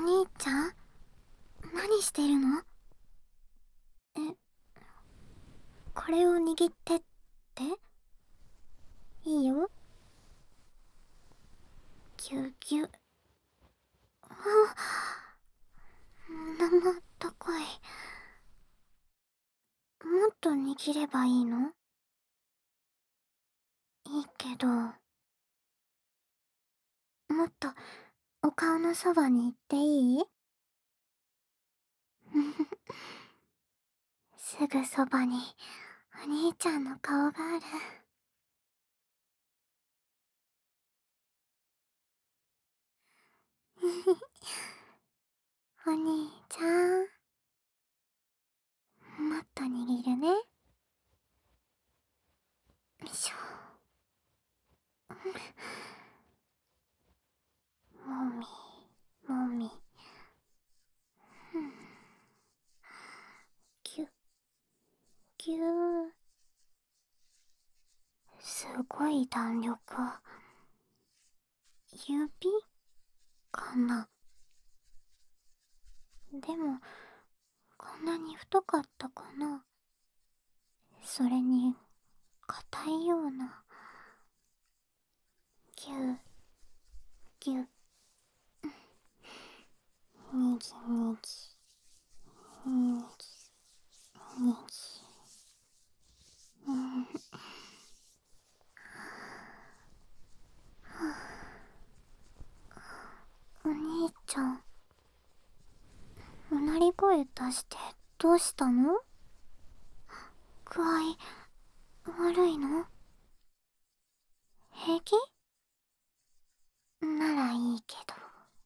兄ちゃん、何してるの？え、これを握ってって？いいよ。ぎゅぎゅ。あ、生あったかい。もっと握ればいいの？いいけど、もっとお顔のそばに行っていい？すぐそばにお兄ちゃんの顔がある。お兄ちゃん、もっと握るね。よいしょ。もみ、もみ。ぎゅ、ぎゅー。すごい弾力。指かな？でも、こんなに太かったかな？それに、硬いような。ぎゅ、ぎゅ、にぎにぎ、にぎ、にぎ。うん。お兄ちゃん、うなり声出してどうしたの？具合悪いの？平気？ならいいけど。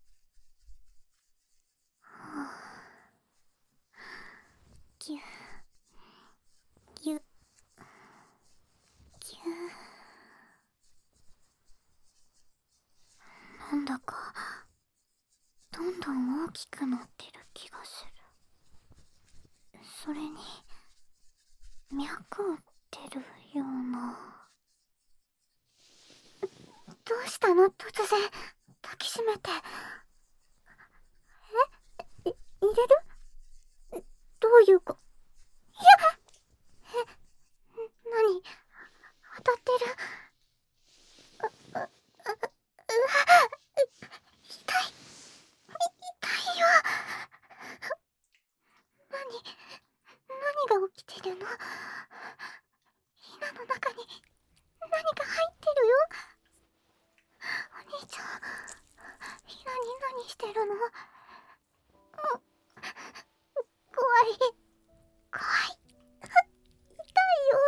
ぎゅ、ぎゅ、ぎゅ。なんだか、どんどん大きくなってる気がする。それに、脈を打ってるような。どうしたの突然、抱きしめて。入れる？どういうこ、いや、何？当たってる？痛い、痛いよ。何が起きてるの？ヒナの中に何か入ってるよ。お兄ちゃん、ヒナに何してるの？怖い、怖い、痛いよ。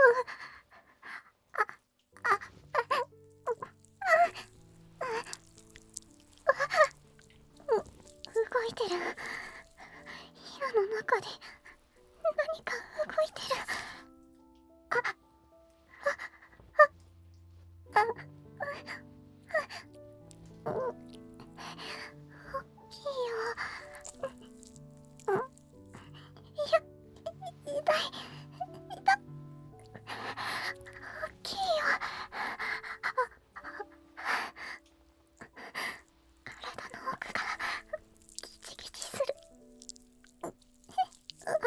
動いてる。ヒナの中で何か動いてる。あ、あ、大きいよ。いや、痛い、大きいよ。体の奥がギチギチする。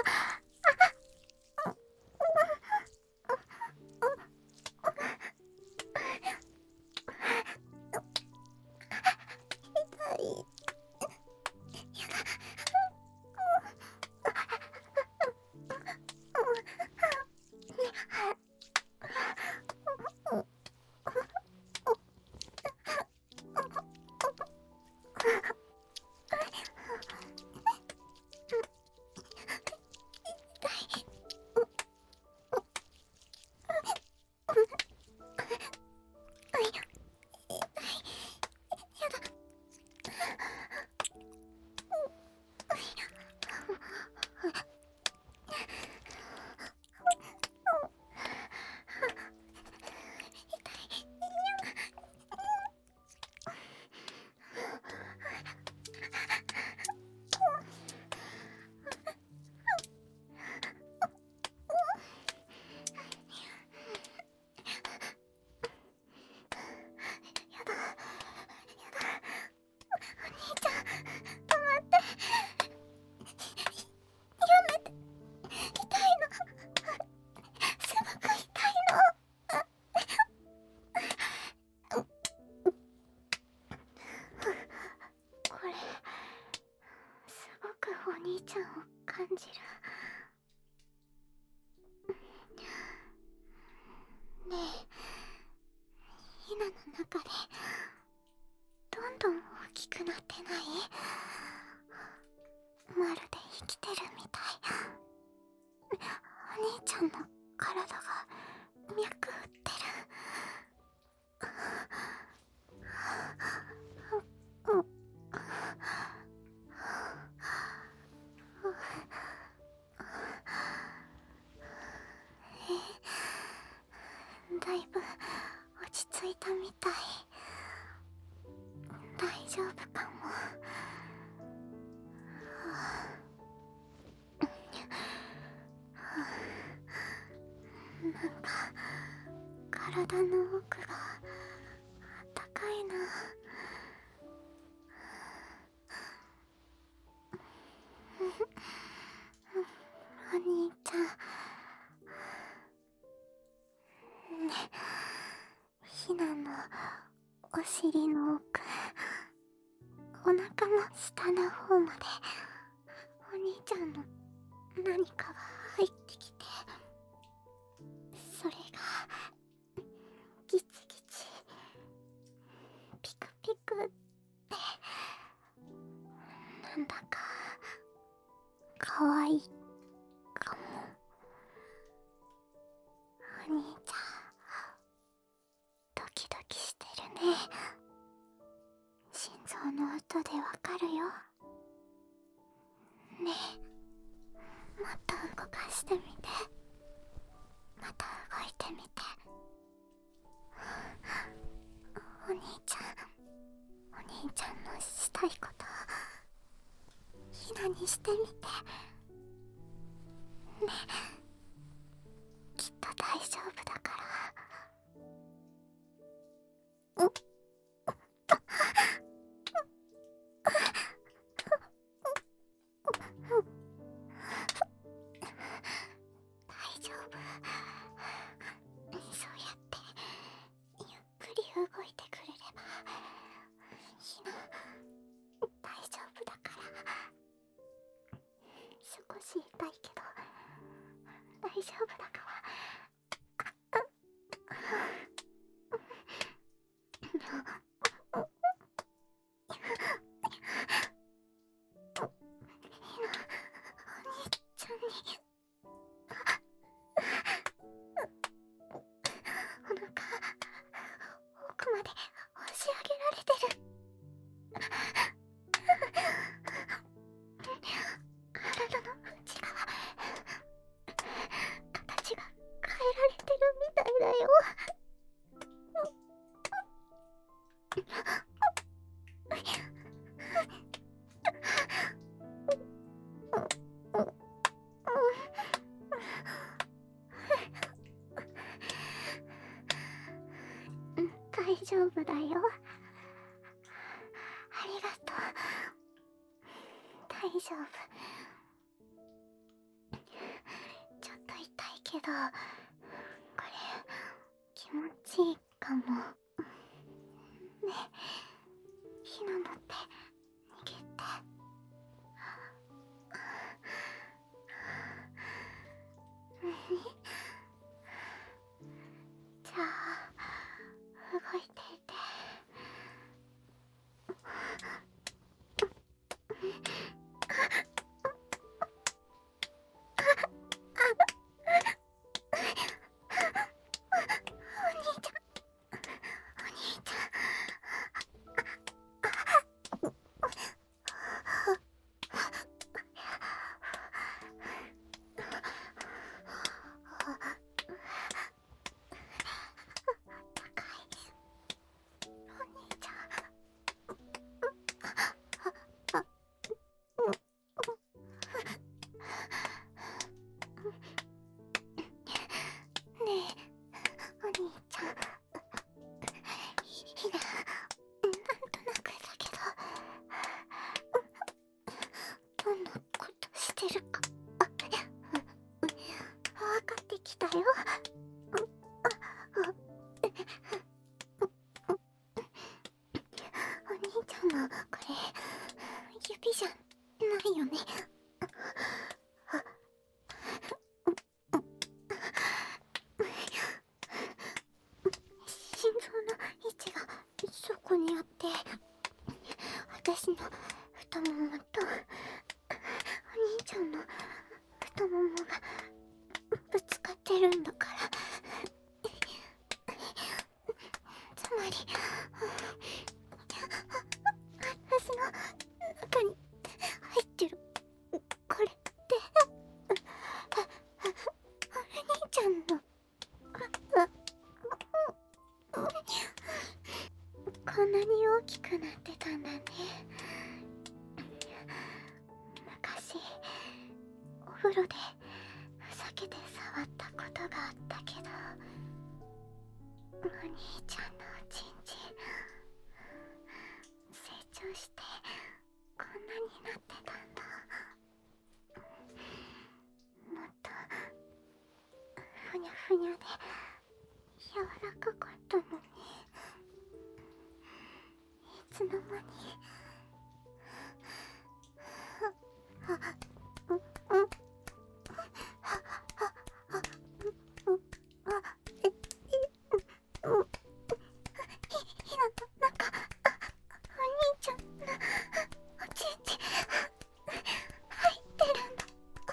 じる。ねえ、ヒナの中でどんどん大きくなってない？まるで生きてるみたい。お兄ちゃんの体が脈打ってる。だいぶ落ち着いたみたい。大丈夫かも。なんか体の奥があったかいな。お兄ちゃん、ね、ヒナのお尻の奥、お腹の下の方までお兄ちゃんの何かが入ってきて、それがギチギチピクピクってなんだかかわいいかも。お兄ちゃんドキドキしてるね。心臓の音でわかるよ。ねえ、もっと動かしてみて。また動いてみて。お兄ちゃんのしたいことヒナにしてみて。ねえ、きっと大丈夫だから。大丈夫。そうやってゆっくり動いてくれればヒナ大丈夫だから。少し痛いけど大丈夫だから。お兄ちゃんにお腹奥まで押し上げられてる。体の内側形が変えられてるみたいだよ。大丈夫だよ。ありがとう。大丈夫。ちょっと痛いけど、これ気持ちいいかも。ねえ、ヒナの手握って。じゃあ動いていて。これ指じゃないよね。 私の太ももとお兄ちゃんの太ももがぶつかってるんだから。つまり私の中に入ってるこれってお兄ちゃんのこんなに大きくなってたんだね。昔お風呂でふざけて触ったことがあったけど、お兄ちゃんのおちんちん成長してこんなになってたんだ。もっとふにゃふにゃで柔らかかったのに、いつの間に。なんかお兄ちゃんのおちんちん入ってるんだ。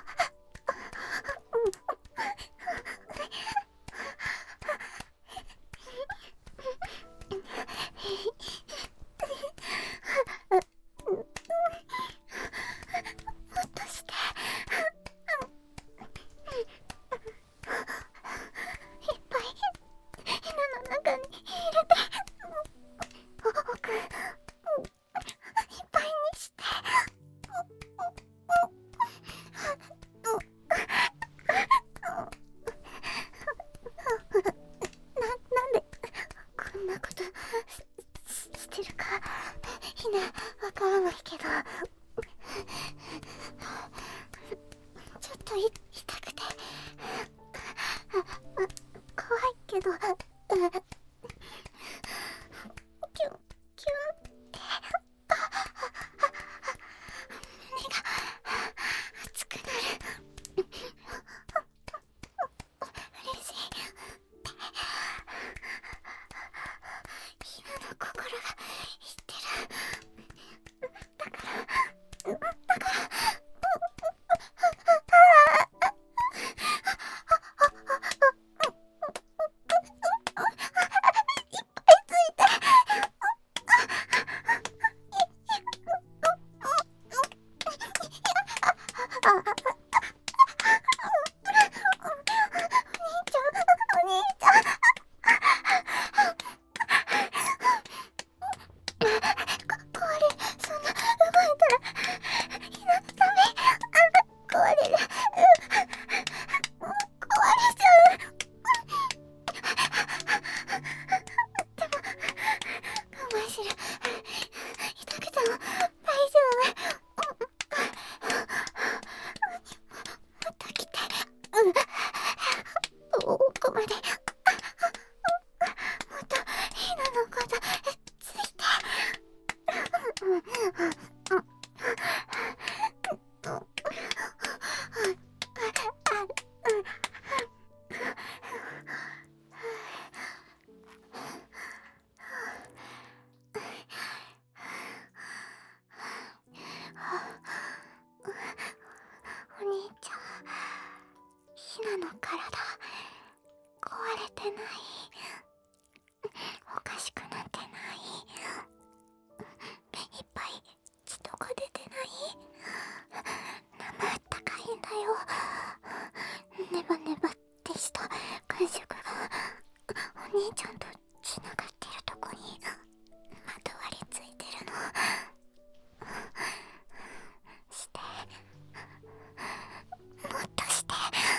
もっとしていっぱい犬の中に入れて奥いっぱいにして。なんでこんなことしてるかひなわからないけど、ちょっと痛くて怖いけど、キュンキュンって胸が熱くなる。嬉しいってひなの心が言ってる。だからお兄ちゃん壊れる。そんな動いたらひなのため壊れる。壊れちゃう。でも我慢する。痛くても大丈夫。もっと来て。奥まで。もっとひなのことついて。お兄ちゃん、ひなの体壊れてない？おかしくなってない？いっぱい血とか出てない？生あったかいんだよ。ネバネバってした感触がお兄ちゃんとつながってるとこにまとわりついてるの。して、もっとして。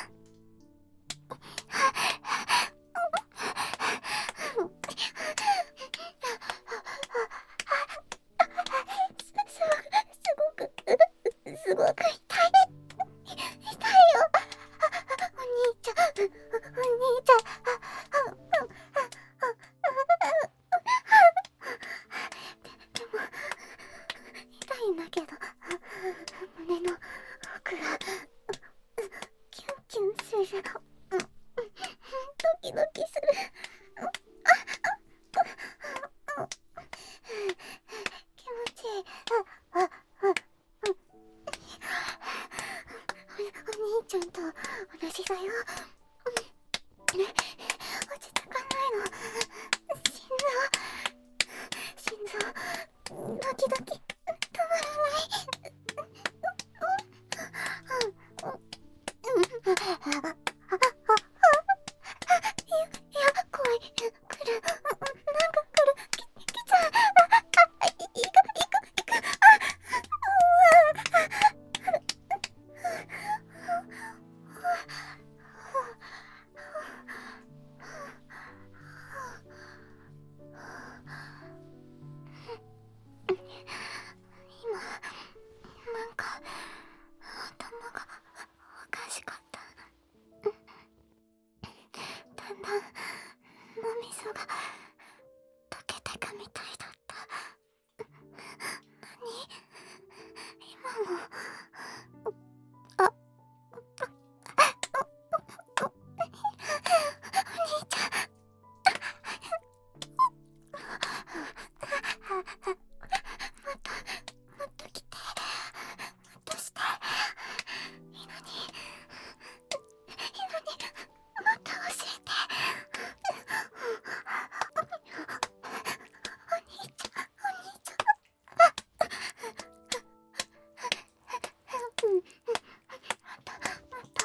すごく痛い。痛いよ。お兄ちゃん、お兄ちゃん。でも痛いんだけど、胸の奥がキュンキュンする。ドキドキする。気持ちいい。 落ち着かないの。心臓ドキドキ止まらない。いや怖い。来る。なんか来る。来ちゃう。行く。今なんか頭がおかしかった。だんだん脳みそが溶けてくみたいだった。何？今も。あ、お兄ちゃん。もっと来て。もっとして。いいのに。もっと教えて。お兄ちゃん。もっと。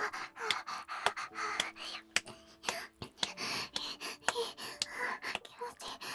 気持ちいい。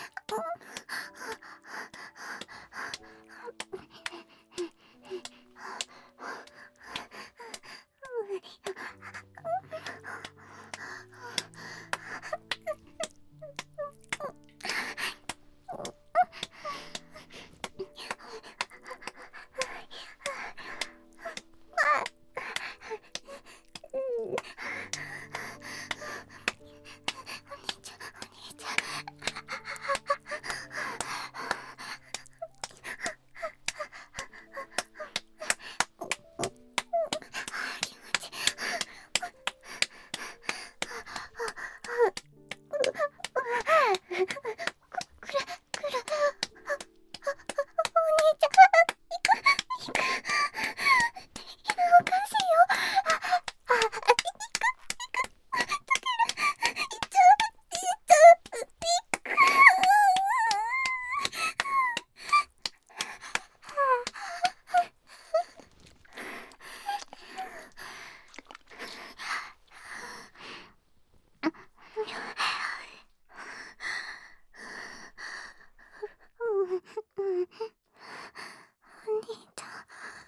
お兄ちゃん。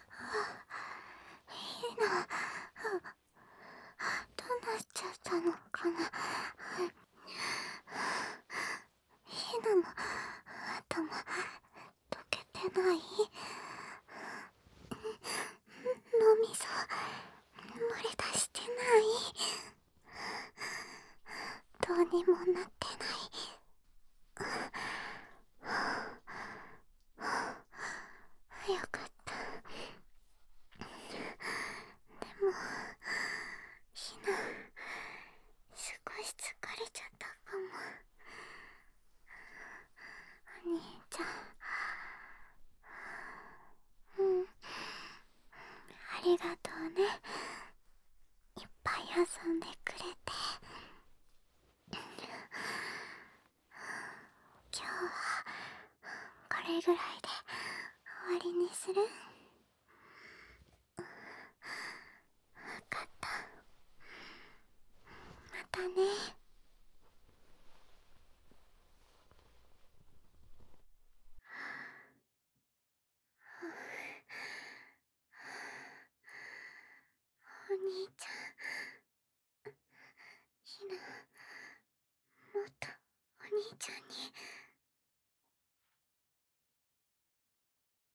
ひな。どうなっちゃったのかな。ひなの頭溶けてない？脳みそ漏れ出してない？どうにもなってない？よかった。でもひな少し疲れちゃったかも。お兄ちゃん。ありがとうね。いっぱい遊んでくれて。今日はこれぐらいで終わりにする？わかった。またね。